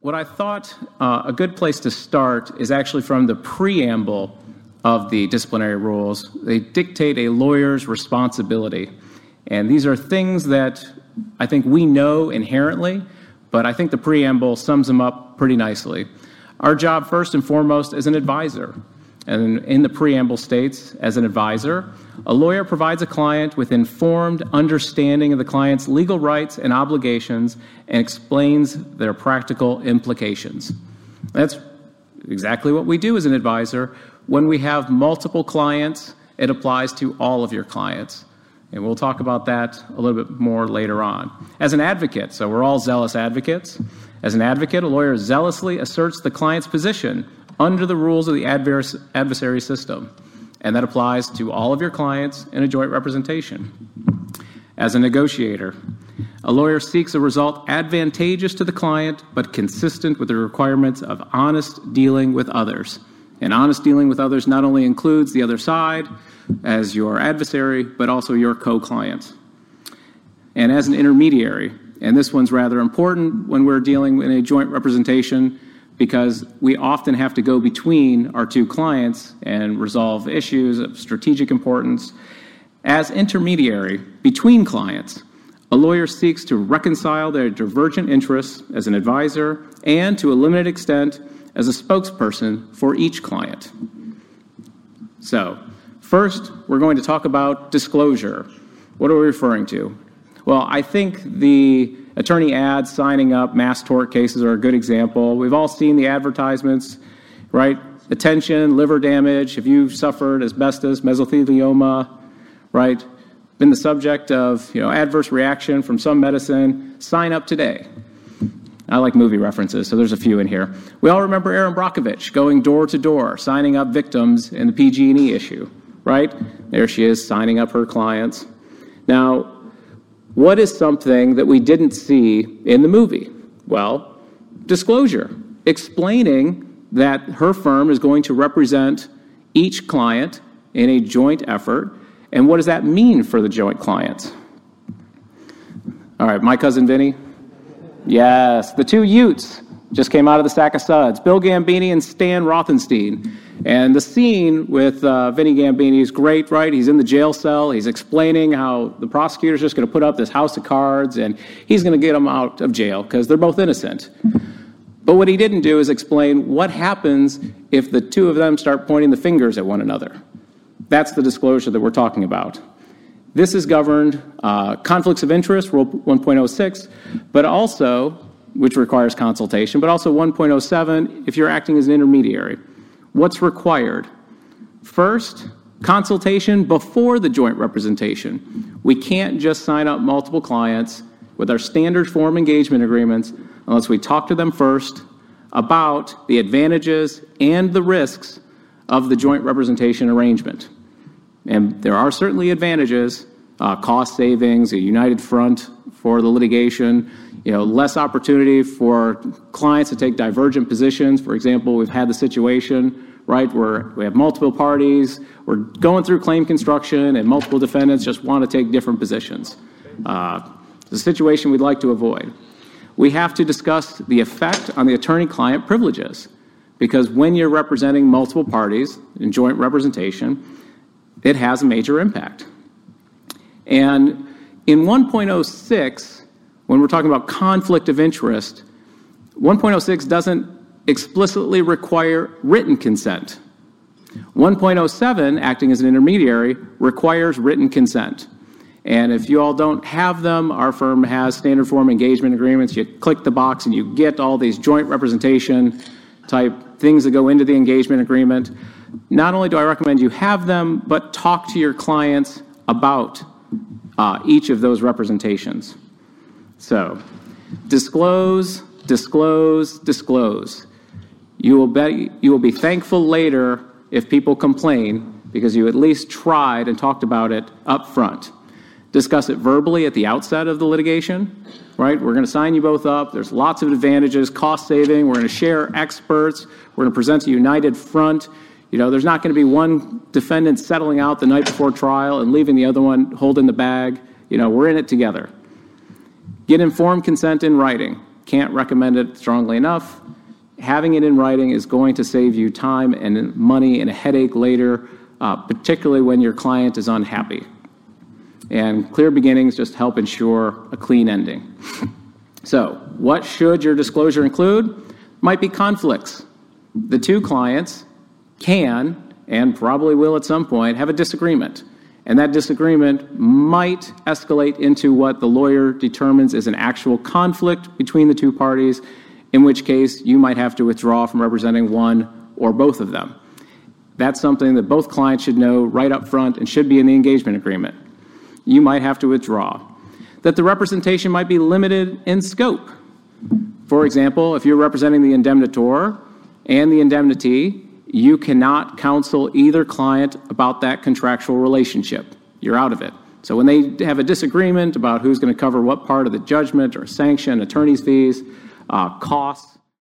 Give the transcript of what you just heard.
What I thought a good place to start is actually from the preamble of the disciplinary rules. They dictate a lawyer's responsibility. And these are things that I think we know inherently, but I think the preamble sums them up pretty nicely. Our job, first and foremost, is an advisor. And in the preamble states, as an advisor, a lawyer provides a client with informed understanding of the client's legal rights and obligations and explains their practical implications. That's exactly what we do as an advisor. When we have multiple clients, it applies to all of your clients. And we'll talk about that a little bit more later on. As an advocate, so we're all zealous advocates. As an advocate, a lawyer zealously asserts the client's position under the rules of the adversary system. And that applies to all of your clients in a joint representation. As a negotiator, a lawyer seeks a result advantageous to the client but consistent with the requirements of honest dealing with others. And honest dealing with others not only includes the other side as your adversary, but also your co-client. And as an intermediary, and this one's rather important when we're dealing in a joint representation because we often have to go between our two clients and resolve issues of strategic importance. As intermediary between clients, a lawyer seeks to reconcile their divergent interests as an advisor and, to a limited extent, as a spokesperson for each client. So, first, we're going to talk about disclosure. What are we referring to? Well, I think the attorney ads signing up mass tort cases are a good example. We've all seen the advertisements, right? Attention, liver damage, if you've suffered asbestos, mesothelioma, right? Been the subject of adverse reaction from some medicine, sign up today. I like movie references, so there's a few in here. We all remember Erin Brockovich going door to door, signing up victims in the PG&E issue, right? There she is, signing up her clients. Now, what is something that we didn't see in the movie? Well, disclosure, explaining that her firm is going to represent each client in a joint effort, and what does that mean for the joint clients? All right, my cousin Vinny. Yes, the two Utes just came out of the sack of suds, Bill Gambini and Stan Rothenstein. And the scene with Vinny Gambini is great, right? He's in the jail cell. He's explaining how the prosecutor's just going to put up this house of cards and he's going to get them out of jail because they're both innocent. But what he didn't do is explain what happens if the two of them start pointing the fingers at one another. That's the disclosure that we're talking about. This is governed conflicts of interest, Rule 1.06, but also, which requires consultation, but also 1.07 if you're acting as an intermediary. What's required? First, consultation before the joint representation. We can't just sign up multiple clients with our standard form engagement agreements unless we talk to them first about the advantages and the risks of the joint representation arrangement. And there are certainly advantages, cost savings, a united front for the litigation, less opportunity for clients to take divergent positions. For example, we've had the situation, right, where we have multiple parties, we're going through claim construction, and multiple defendants just want to take different positions. It's a situation we'd like to avoid. We have to discuss the effect on the attorney-client privileges, because when you're representing multiple parties in joint representation, it has a major impact. And in 1.06, when we're talking about conflict of interest, 1.06 doesn't explicitly require written consent. 1.07, acting as an intermediary, requires written consent. And if you all don't have them, our firm has standard form engagement agreements. You click the box and you get all these joint representation type things that go into the engagement agreement. Not only do I recommend you have them, but talk to your clients about each of those representations. So, disclose, disclose, disclose. You will be thankful later if people complain because you at least tried and talked about it up front. Discuss it verbally at the outset of the litigation, right? We're going to sign you both up. There's lots of advantages, cost saving. We're going to share experts. We're going to present a united front. There's not going to be one defendant settling out the night before trial and leaving the other one holding the bag. We're in it together. Get informed consent in writing. Can't recommend it strongly enough. Having it in writing is going to save you time and money and a headache later, particularly when your client is unhappy. And clear beginnings just help ensure a clean ending. So, what should your disclosure include? Might be conflicts. The two clients can, and probably will at some point, have a disagreement. And that disagreement might escalate into what the lawyer determines is an actual conflict between the two parties, in which case you might have to withdraw from representing one or both of them. That's something that both clients should know right up front and should be in the engagement agreement. You might have to withdraw. That the representation might be limited in scope. For example, if you're representing the indemnitor and the indemnity, you cannot counsel either client about that contractual relationship. You're out of it. So when they have a disagreement about who's going to cover what part of the judgment or sanction, attorney's fees, costs,